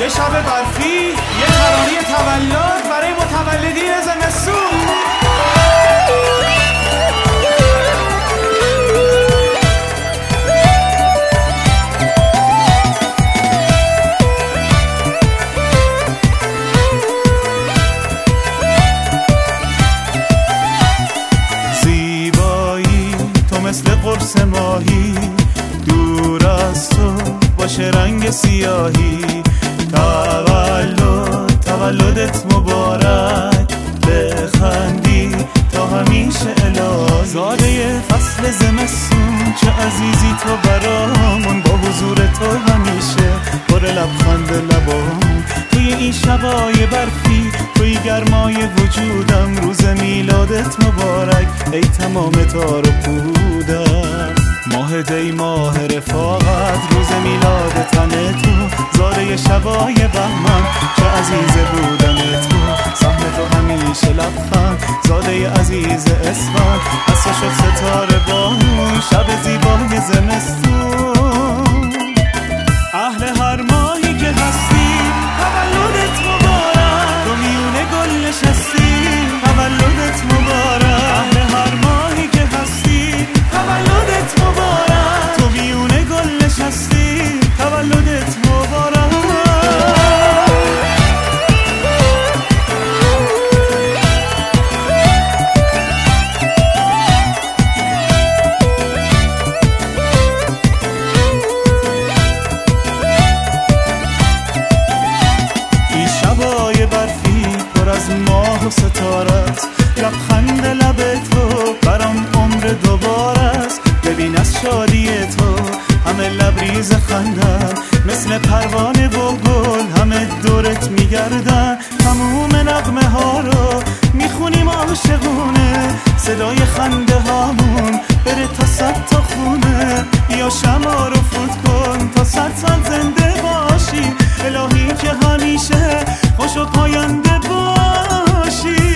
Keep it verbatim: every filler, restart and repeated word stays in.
یه شب برفی، یه ترانه تولد برای متولدین زمستون. زیبایی تو مثل قرص ماهی، دور از تو باشه رنگ سیاهی. تولد تولدت مبارک، بخندی تا همیشه الهی. زاده فصل زمستون چه عزیزی تو برامون، با حضور تو همیشه پر لبخند لبام. توی این شبای برفی، توی گرمای وجودم، روز میلادت مبارک ای تمام تار و پودم. ماه دی ماه رفاقت، روز میلاد تن تو، زاده شبای بهمن چه عزیز بودن تو. سهم تو همیشه لبخند، زاده عزیز اسفند، اصلا شد ستاره بارون شب زیبای زمستون. اهل هر ماهی که هستی تولدت مبارک، تو میونه گل نشستی تولدت مبارک. اهل هر ماهی که هستی تولدت مبارک، تو میونه گل نشستی تولدت مبارک. این شبای برفی پر از ماه و ستارت، لبخند لب تو برام عمر دوباره است. ببین از شادی تو همه لبریز خندن، مثل پروانه و گل همه دورت میگردن. تموم نغمه ها رو میخونیم عاشقونه، صدای خنده هامون بره تا صد تا خونه. یا شمع رو فوت کن تا صد سال زنده باشی، الهی که همیشه خوش و پاینده باشی.